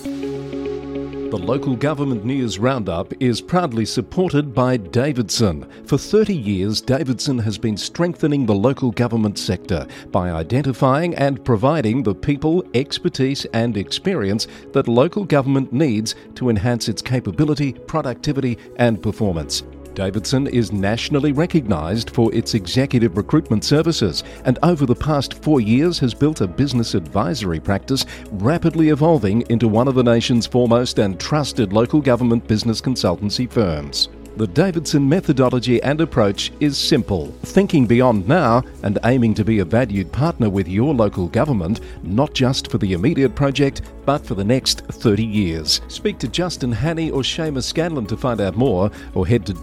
The Local Government News Roundup is proudly supported by Davidson. For 30 years, Davidson has been strengthening the local government sector by identifying and providing the people, expertise and experience that local government needs to enhance its capability, productivity and performance. Davidson is nationally recognised for its executive recruitment services and over the past 4 years has built a business advisory practice rapidly evolving into one of the nation's foremost and trusted local government business consultancy firms. The Davidson methodology and approach is simple, thinking beyond now and aiming to be a valued partner with your local government, not just for the immediate project, but for the next 30 years. Speak to Justin Hannay or Seamus Scanlon to find out more, or head to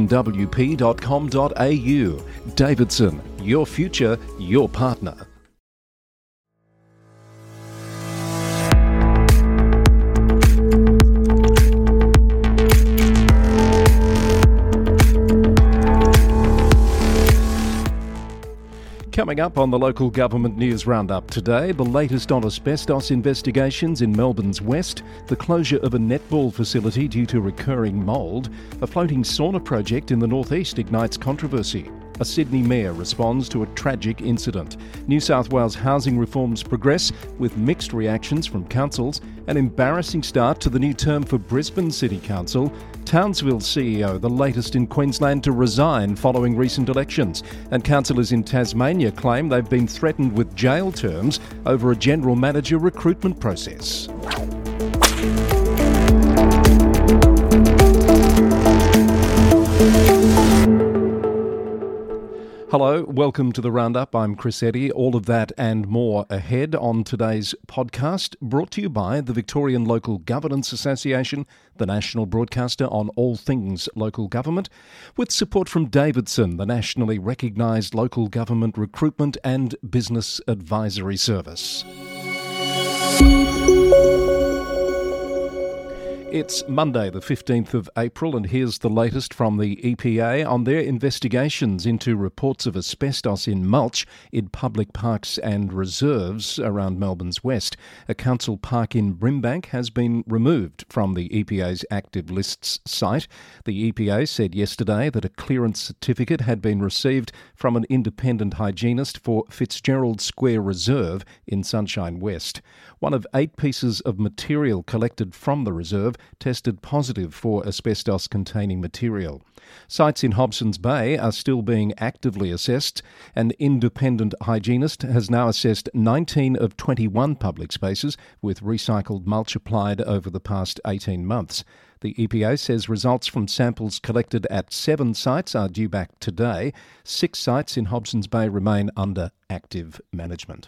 davidsonwp.com.au. Davidson, your future, your partner. Coming up on the Local Government News Roundup today, the latest on asbestos investigations in Melbourne's west, the closure of a netball facility due to recurring mould, a floating sauna project in the northeast ignites controversy. A Sydney mayor responds to a tragic incident. New South Wales housing reforms progress with mixed reactions from councils. An embarrassing start to the new term for Brisbane City Council. Townsville CEO, the latest in Queensland to resign following recent elections. And councillors in Tasmania claim they've been threatened with jail terms over a general manager recruitment process. Hello, welcome to the Roundup. I'm Chris Eddy. All of that and more ahead on today's podcast, brought to you by the Victorian Local Governance Association, the national broadcaster on all things local government, with support from Davidson, the nationally recognised local government recruitment and business advisory service. It's Monday, the 15th of April, and here's the latest from the EPA on their investigations into reports of asbestos in mulch in public parks and reserves around Melbourne's west. A council park in Brimbank has been removed from the EPA's active lists site. The EPA said yesterday that a clearance certificate had been received from an independent hygienist for Fitzgerald Square Reserve in Sunshine West. One of 8 pieces of material collected from the reserve tested positive for asbestos-containing material. Sites in Hobsons Bay are still being actively assessed. An independent hygienist has now assessed 19 of 21 public spaces with recycled mulch applied over the past 18 months. The EPA says results from samples collected at 7 sites are due back today. 6 sites in Hobsons Bay remain under active management.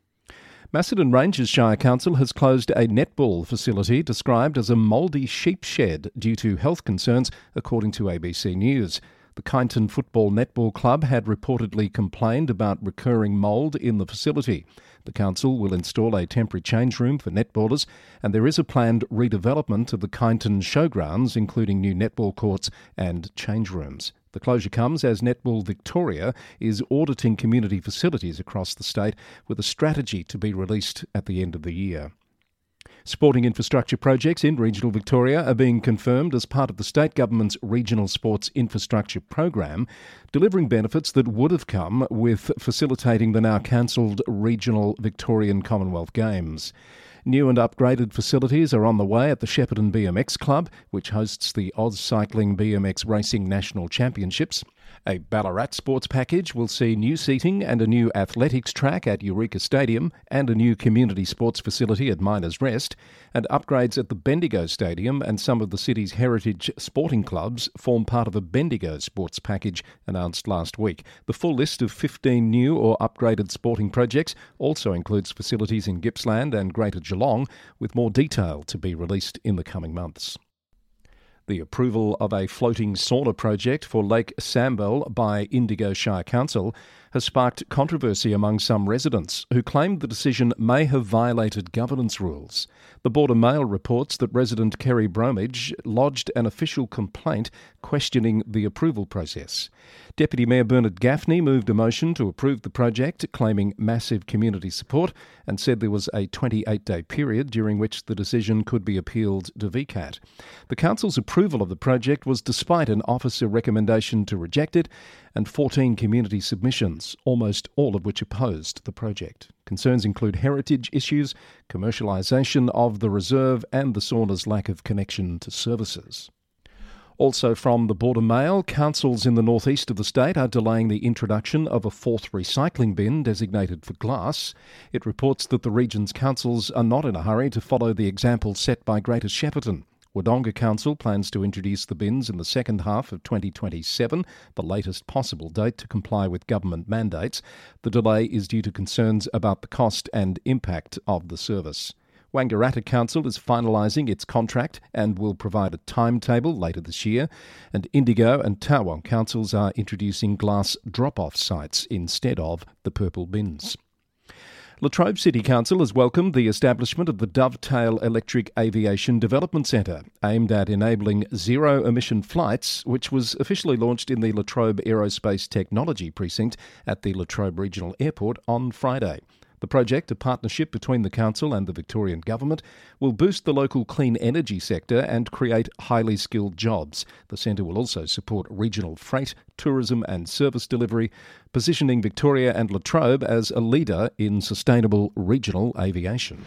Macedon Ranges Shire Council has closed a netball facility described as a mouldy sheep shed due to health concerns, according to ABC News. The Kyneton Football Netball Club had reportedly complained about recurring mould in the facility. The council will install a temporary change room for netballers, and there is a planned redevelopment of the Kyneton showgrounds, including new netball courts and change rooms. The closure comes as Netball Victoria is auditing community facilities across the state with a strategy to be released at the end of the year. Sporting infrastructure projects in regional Victoria are being confirmed as part of the state government's Regional Sports Infrastructure Program, delivering benefits that would have come with facilitating the now cancelled Regional Victorian Commonwealth Games. New and upgraded facilities are on the way at the Shepparton BMX Club, which hosts the Oz Cycling BMX Racing National Championships. A Ballarat sports package will see new seating and a new athletics track at Eureka Stadium and a new community sports facility at Miners Rest, and upgrades at the Bendigo Stadium and some of the city's heritage sporting clubs form part of a Bendigo sports package announced last week. The full list of 15 new or upgraded sporting projects also includes facilities in Gippsland and Greater Geelong, with more detail to be released in the coming months. The approval of a floating sauna project for Lake Sambell by Indigo Shire Council has sparked controversy among some residents who claimed the decision may have violated governance rules. The Border Mail reports that resident Kerry Bromage lodged an official complaint questioning the approval process. Deputy Mayor Bernard Gaffney moved a motion to approve the project, claiming massive community support, and said there was a 28-day period during which the decision could be appealed to VCAT. The council's approval of the project was despite an officer recommendation to reject it and 14 community submissions, almost all of which opposed the project. Concerns include heritage issues, commercialisation of the reserve and the sauna's lack of connection to services. Also from the Border Mail, councils in the northeast of the state are delaying the introduction of a fourth recycling bin designated for glass. It reports that the region's councils are not in a hurry to follow the example set by Greater Shepparton. Wodonga Council plans to introduce the bins in the second half of 2027, the latest possible date to comply with government mandates. The delay is due to concerns about the cost and impact of the service. Wangaratta Council is finalising its contract and will provide a timetable later this year, and Indigo and Tawong councils are introducing glass drop-off sites instead of the purple bins. Latrobe City Council has welcomed the establishment of the Dovetail Electric Aviation Development Centre, aimed at enabling zero-emission flights, which was officially launched in the Latrobe Aerospace Technology Precinct at the Latrobe Regional Airport on Friday. The project, a partnership between the Council and the Victorian Government, will boost the local clean energy sector and create highly skilled jobs. The centre will also support regional freight, tourism and service delivery, positioning Victoria and Latrobe as a leader in sustainable regional aviation.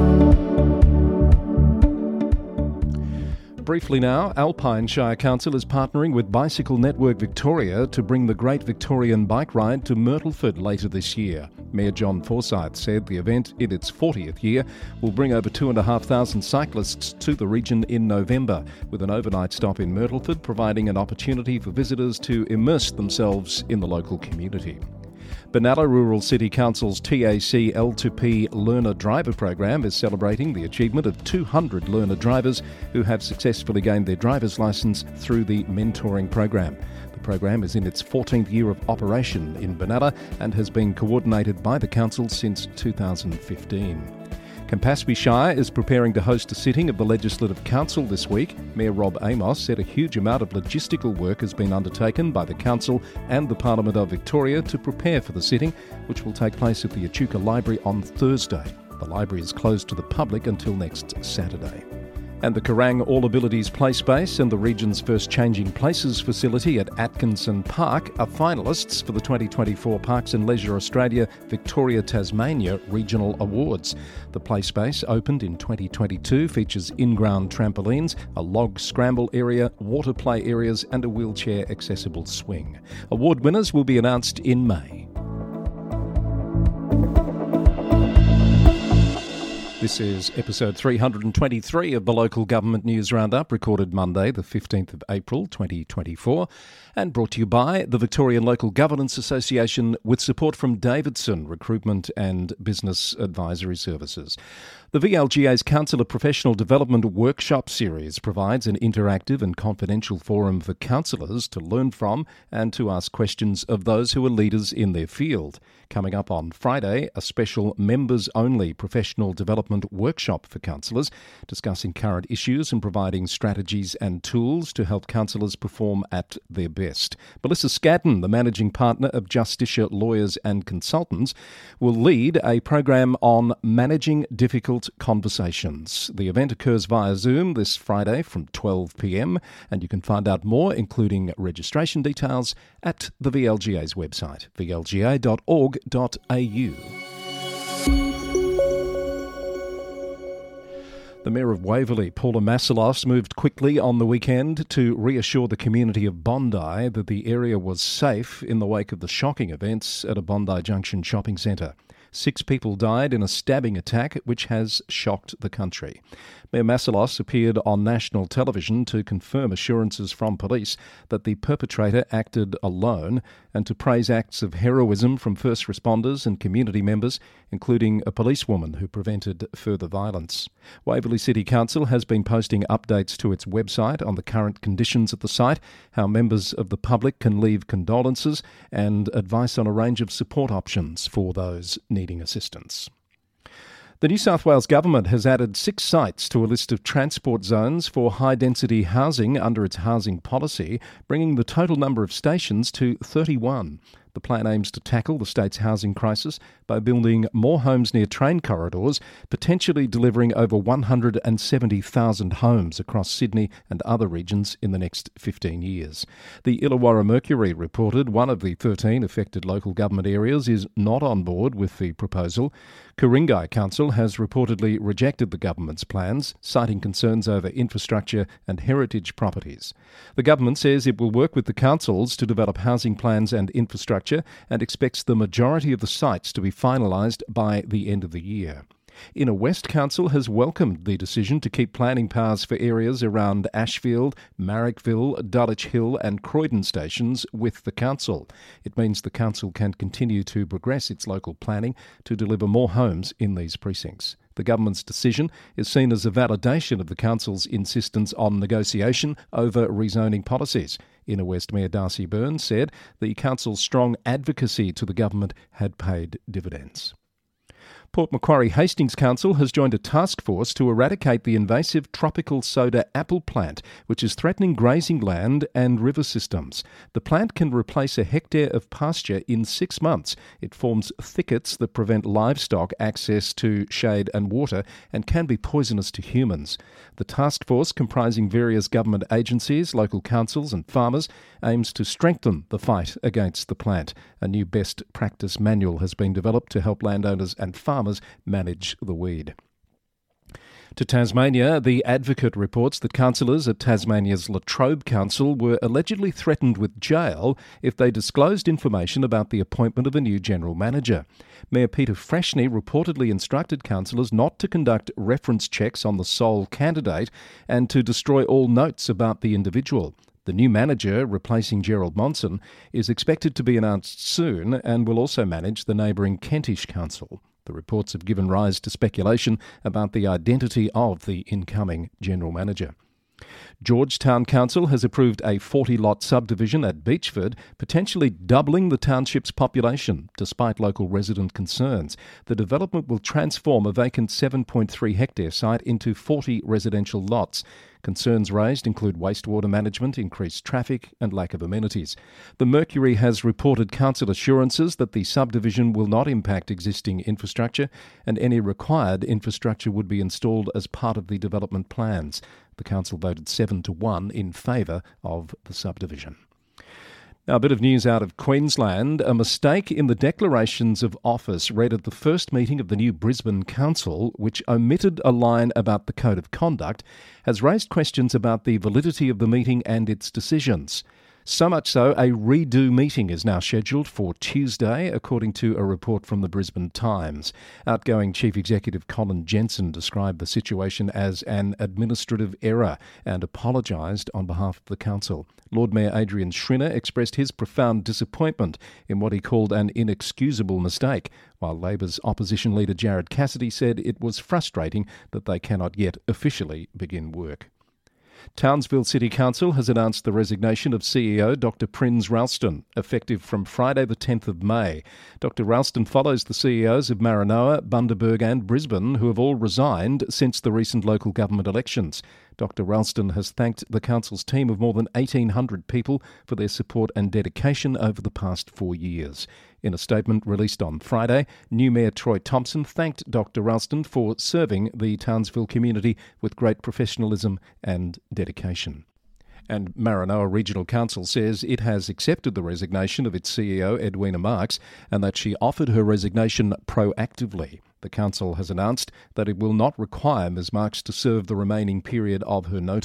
Briefly now, Alpine Shire Council is partnering with Bicycle Network Victoria to bring the Great Victorian Bike Ride to Myrtleford later this year. Mayor John Forsyth said the event, in its 40th year, will bring over 2,500 cyclists to the region in November, with an overnight stop in Myrtleford providing an opportunity for visitors to immerse themselves in the local community. Benalla Rural City Council's TAC L2P Learner Driver program is celebrating the achievement of 200 learner drivers who have successfully gained their driver's licence through the mentoring program. The program is in its 14th year of operation in Benalla and has been coordinated by the council since 2015. Campaspe Shire is preparing to host a sitting of the Legislative Council this week. Mayor Rob Amos said a huge amount of logistical work has been undertaken by the Council and the Parliament of Victoria to prepare for the sitting, which will take place at the Echuca Library on Thursday. The library is closed to the public until next Saturday. And the Kerrang All Abilities Play Space and the region's first Changing Places facility at Atkinson Park are finalists for the 2024 Parks and Leisure Australia Victoria Tasmania Regional Awards. The play space, opened in 2022, features in-ground trampolines, a log scramble area, water play areas and a wheelchair-accessible swing. Award winners will be announced in May. This is episode 323 of the Local Government News Roundup, recorded Monday, the 15th of April 2024, and brought to you by the Victorian Local Governance Association with support from Davidson Recruitment and Business Advisory Services. The VLGA's Councillor Professional Development Workshop Series provides an interactive and confidential forum for councillors to learn from and to ask questions of those who are leaders in their field. Coming up on Friday, a special members-only professional development workshop for councillors, discussing current issues and providing strategies and tools to help councillors perform at their best. Melissa Scadden, the managing partner of Justicia Lawyers and Consultants, will lead a program on managing difficult conversations. The event occurs via Zoom this Friday from 12 p.m, and you can find out more, including registration details, at the VLGA's website, vlga.org.au. The Mayor of Waverley, Paula Massalos, moved quickly on the weekend to reassure the community of Bondi that the area was safe in the wake of the shocking events at a Bondi Junction shopping centre. 6 people died in a stabbing attack which has shocked the country. Mayor Massalos appeared on national television to confirm assurances from police that the perpetrator acted alone and to praise acts of heroism from first responders and community members, including a policewoman who prevented further violence. Waverley City Council has been posting updates to its website on the current conditions at the site, how members of the public can leave condolences, and advice on a range of support options for those needing assistance. The New South Wales Government has added 6 sites to a list of transport zones for high-density housing under its housing policy, bringing the total number of stations to 31. The plan aims to tackle the state's housing crisis by building more homes near train corridors, potentially delivering over 170,000 homes across Sydney and other regions in the next 15 years. The Illawarra Mercury reported one of the 13 affected local government areas is not on board with the proposal. Ku-ring-gai Council has reportedly rejected the government's plans, citing concerns over infrastructure and heritage properties. The government says it will work with the councils to develop housing plans and infrastructure and expects the majority of the sites to be finalised by the end of the year. Inner West Council has welcomed the decision to keep planning powers for areas around Ashfield, Marrickville, Dulwich Hill and Croydon stations with the council. It means the council can continue to progress its local planning to deliver more homes in these precincts. The government's decision is seen as a validation of the council's insistence on negotiation over rezoning policies. Inner West Mayor Darcy Byrne said the council's strong advocacy to the government had paid dividends. Port Macquarie Hastings Council has joined a task force to eradicate the invasive tropical soda apple plant, which is threatening grazing land and river systems. The plant can replace a hectare of pasture in 6 months. It forms thickets that prevent livestock access to shade and water and can be poisonous to humans. The task force, comprising various government agencies, local councils and farmers, aims to strengthen the fight against the plant. A new best practice manual has been developed to help landowners and farmers manage the weed. To Tasmania, The Advocate reports that councillors at Tasmania's La Trobe Council were allegedly threatened with jail if they disclosed information about the appointment of a new general manager. Mayor Peter Freshney reportedly instructed councillors not to conduct reference checks on the sole candidate and to destroy all notes about the individual. The new manager, replacing Gerald Monson, is expected to be announced soon and will also manage the neighbouring Kentish Council. The reports have given rise to speculation about the identity of the incoming general manager. Georgetown Council has approved a 40-lot subdivision at Beachford, potentially doubling the township's population, despite local resident concerns. The development will transform a vacant 7.3-hectare site into 40 residential lots. Concerns raised include wastewater management, increased traffic and lack of amenities. The Mercury has reported council assurances that the subdivision will not impact existing infrastructure and any required infrastructure would be installed as part of the development plans. The council voted 7-1 in favour of the subdivision. Now, a bit of news out of Queensland. A mistake in the declarations of office read at the first meeting of the new Brisbane Council, which omitted a line about the Code of Conduct, has raised questions about the validity of the meeting and its decisions. So much so, a redo meeting is now scheduled for Tuesday, according to a report from the Brisbane Times. Outgoing Chief Executive Colin Jensen described the situation as an administrative error and apologised on behalf of the council. Lord Mayor Adrian Schrinner expressed his profound disappointment in what he called an inexcusable mistake, while Labor's opposition leader Jared Cassidy said it was frustrating that they cannot yet officially begin work. Townsville City Council has announced the resignation of CEO Dr Prins Ralston, effective from Friday the 10th of May. Dr Ralston follows the CEOs of Maranoa, Bundaberg and Brisbane, who have all resigned since the recent local government elections. Dr Ralston has thanked the council's team of more than 1,800 people for their support and dedication over the past 4 years. In a statement released on Friday, new Mayor Troy Thompson thanked Dr Ralston for serving the Townsville community with great professionalism and dedication. And Maranoa Regional Council says it has accepted the resignation of its CEO, Edwina Marks, and that she offered her resignation proactively. The council has announced that it will not require Ms Marks to serve the remaining period of her notice.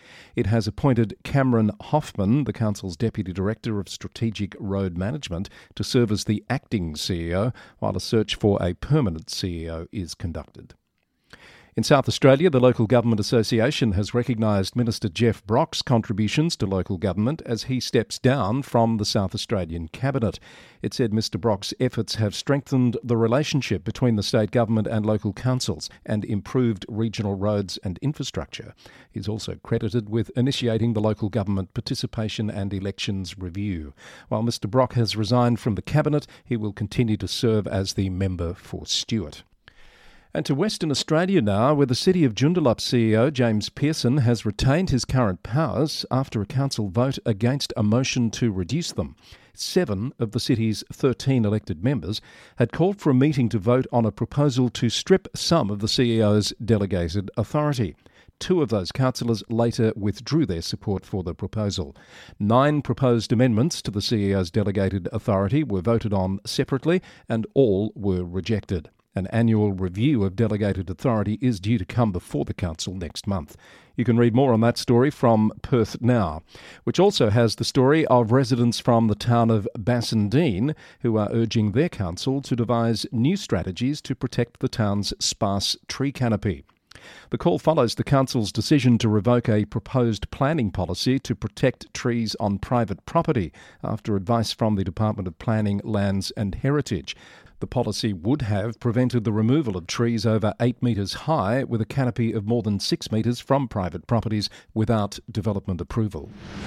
It has appointed Cameron Hoffman, the council's Deputy Director of Strategic Road Management, to serve as the acting CEO, while a search for a permanent CEO is conducted. In South Australia, the Local Government Association has recognised Minister Jeff Brock's contributions to local government as he steps down from the South Australian Cabinet. It said Mr Brock's efforts have strengthened the relationship between the state government and local councils and improved regional roads and infrastructure. He's also credited with initiating the Local Government Participation and Elections Review. While Mr Brock has resigned from the Cabinet, he will continue to serve as the member for Stewart. And to Western Australia now, where the City of Joondalup CEO James Pearson has retained his current powers after a council vote against a motion to reduce them. 7 of the city's 13 elected members had called for a meeting to vote on a proposal to strip some of the CEO's delegated authority. 2 of those councillors later withdrew their support for the proposal. 9 proposed amendments to the CEO's delegated authority were voted on separately, and all were rejected. An annual review of delegated authority is due to come before the council next month. You can read more on that story from Perth Now, which also has the story of residents from the town of Bassendean who are urging their council to devise new strategies to protect the town's sparse tree canopy. The call follows the council's decision to revoke a proposed planning policy to protect trees on private property after advice from the Department of Planning, Lands and Heritage. The policy would have prevented the removal of trees over 8 metres high with a canopy of more than 6 metres from private properties without development approval.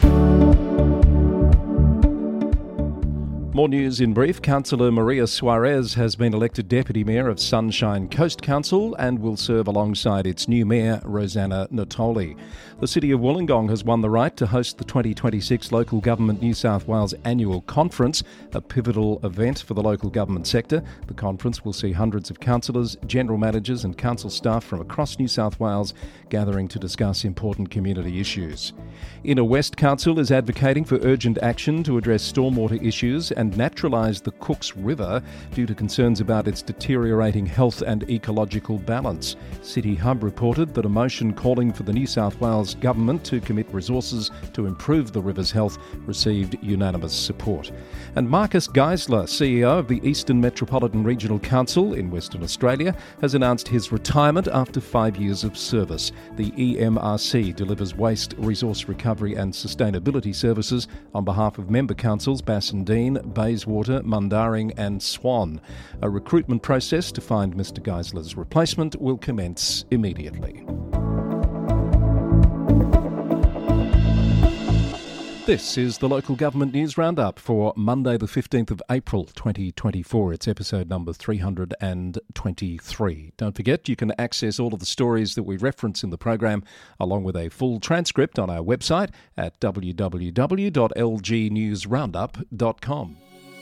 More news in brief. Councillor Maria Suarez has been elected Deputy Mayor of Sunshine Coast Council and will serve alongside its new Mayor, Rosanna Natoli. The City of Wollongong has won the right to host the 2026 Local Government New South Wales Annual Conference, a pivotal event for the local government sector. The conference will see hundreds of councillors, general managers and council staff from across New South Wales gathering to discuss important community issues. Inner West Council is advocating for urgent action to address stormwater issues and naturalise the Cooks River due to concerns about its deteriorating health and ecological balance. City Hub reported that a motion calling for the New South Wales Government to commit resources to improve the river's health received unanimous support. And Marcus Geisler, CEO of the Eastern Metropolitan Regional Council in Western Australia, has announced his retirement after 5 years of service. The EMRC delivers waste, resource recovery and sustainability services on behalf of member councils Bassendean, Bayswater, Mundaring and Swan. A recruitment process to find Mr Geisler's replacement will commence immediately. This is the Local Government News Roundup for Monday the 15th of April 2024. It's episode number 323. Don't forget you can access all of the stories that we reference in the program along with a full transcript on our website at www.lgnewsroundup.com.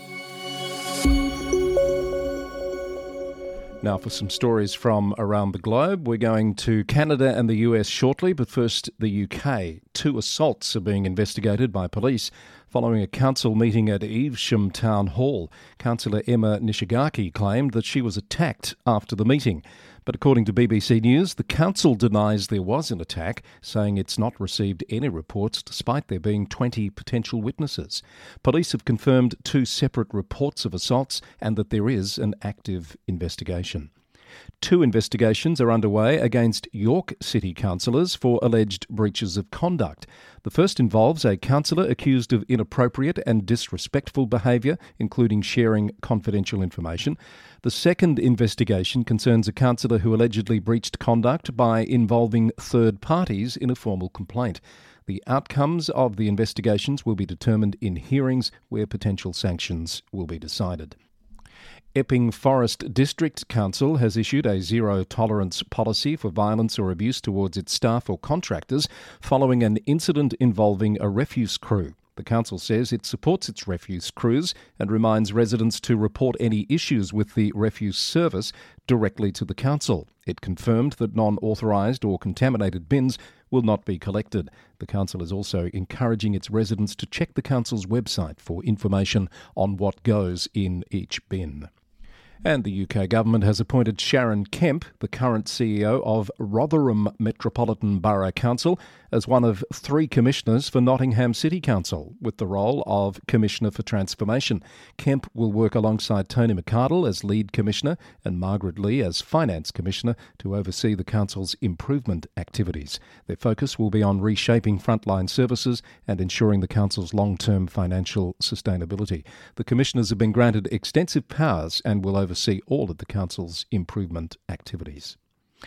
Now for some stories from around the globe. We're going to Canada and the US shortly, but first the UK. 2 assaults are being investigated by police following a council meeting at Evesham Town Hall. Councillor Emma Nishigaki claimed that she was attacked after the meeting. But according to BBC News, the council denies there was an attack, saying it's not received any reports despite there being 20 potential witnesses. Police have confirmed 2 separate reports of assaults and that there is an active investigation. 2 investigations are underway against York City councillors for alleged breaches of conduct. The first involves a councillor accused of inappropriate and disrespectful behaviour, including sharing confidential information. The second investigation concerns a councillor who allegedly breached conduct by involving third parties in a formal complaint. The outcomes of the investigations will be determined in hearings where potential sanctions will be decided. Epping Forest District Council has issued a zero-tolerance policy for violence or abuse towards its staff or contractors following an incident involving a refuse crew. The council says it supports its refuse crews and reminds residents to report any issues with the refuse service directly to the council. It confirmed that non-authorised or contaminated bins will not be collected. The council is also encouraging its residents to check the council's website for information on what goes in each bin. And the UK government has appointed Sharon Kemp, the current CEO of Rotherham Metropolitan Borough Council, as one of 3 commissioners for Nottingham City Council, with the role of Commissioner for Transformation. Kemp will work alongside Tony McArdle as lead commissioner and Margaret Lee as finance commissioner to oversee the council's improvement activities. Their focus will be on reshaping frontline services and ensuring the council's long-term financial sustainability. The commissioners have been granted extensive powers and will oversee all of the council's improvement activities.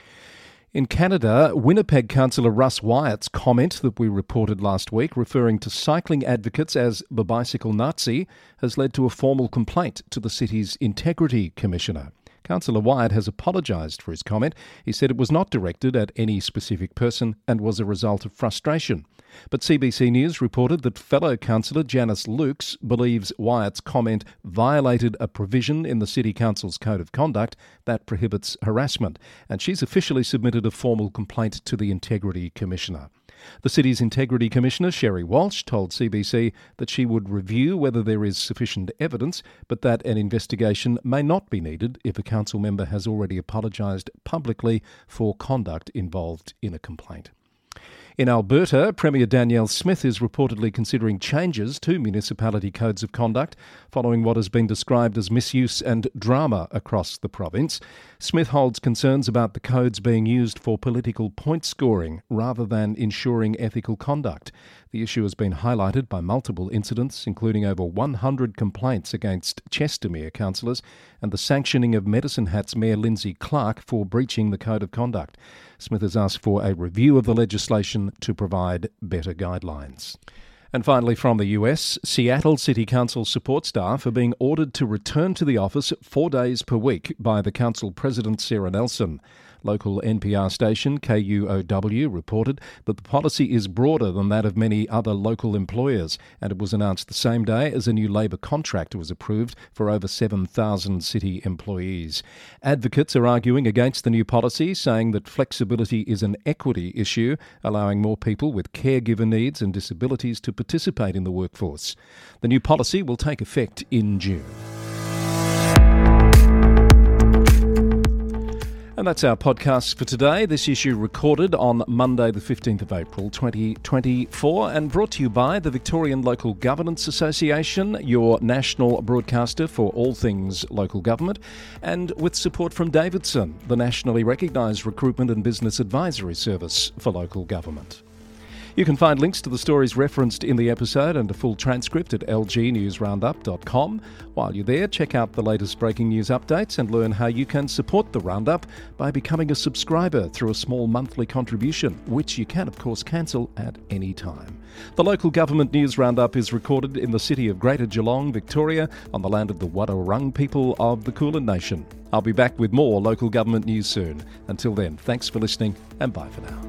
In Canada, Winnipeg councillor Russ Wyatt's comment that we reported last week, referring to cycling advocates as the bicycle Nazi, has led to a formal complaint to the city's Integrity Commissioner. Councillor Wyatt has apologised for his comment. He said it was not directed at any specific person and was a result of frustration. But CBC News reported that fellow councillor Janice Lukes believes Wyatt's comment violated a provision in the City Council's Code of Conduct that prohibits harassment, and she's officially submitted a formal complaint to the Integrity Commissioner. The city's Integrity Commissioner, Sherry Walsh, told CBC that she would review whether there is sufficient evidence, but that an investigation may not be needed if a council member has already apologised publicly for conduct involved in a complaint. In Alberta, Premier Danielle Smith is reportedly considering changes to municipality codes of conduct following what has been described as misuse and drama across the province. Smith holds concerns about the codes being used for political point scoring rather than ensuring ethical conduct. The issue has been highlighted by multiple incidents, including over 100 complaints against Chestermere councillors and the sanctioning of Medicine Hat's Mayor Lindsay Clark for breaching the code of conduct. Smith has asked for a review of the legislation to provide better guidelines. And finally, from the US, Seattle City Council support staff are being ordered to return to the office 4 days per week by the council president, Sarah Nelson. Local NPR station KUOW reported that the policy is broader than that of many other local employers, and it was announced the same day as a new Labor contract was approved for over 7,000 city employees. Advocates are arguing against the new policy, saying that flexibility is an equity issue, allowing more people with caregiver needs and disabilities to participate in the workforce. The new policy will take effect in June. And that's our podcast for today. This issue recorded on Monday the 15th of April 2024 and brought to you by the Victorian Local Governance Association, your national broadcaster for all things local government, and with support from Davidson, the nationally recognised recruitment and business advisory service for local government. You can find links to the stories referenced in the episode and a full transcript at lgnewsroundup.com. While you're there, check out the latest breaking news updates and learn how you can support the Roundup by becoming a subscriber through a small monthly contribution, which you can, of course, cancel at any time. The Local Government News Roundup is recorded in the city of Greater Geelong, Victoria, on the land of the Wadawurrung people of the Kulin Nation. I'll be back with more local government news soon. Until then, thanks for listening and bye for now.